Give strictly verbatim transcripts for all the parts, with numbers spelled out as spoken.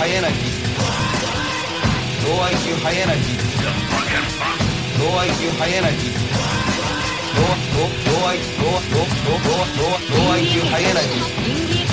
ハイエナジーローアイキューハイエナジーローアイキューハイエナジーローローローアイローローローローローアイキューハイエナジー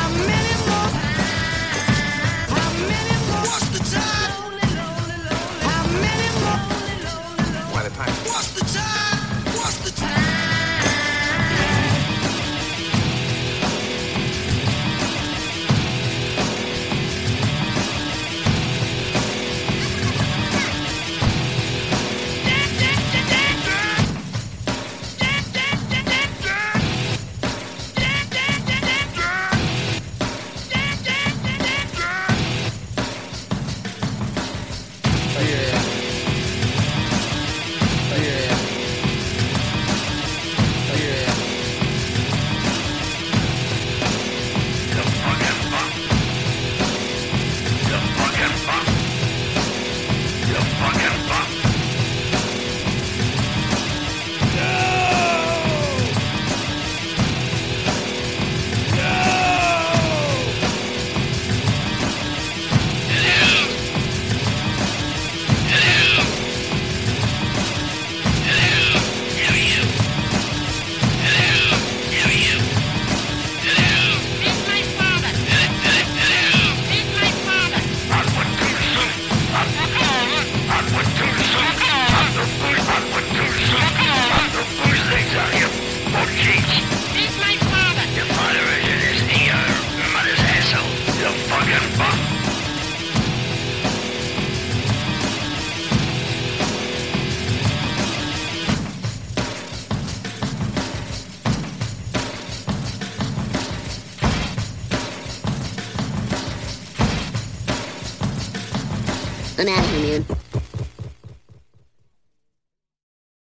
How many more? I'm out of here, man.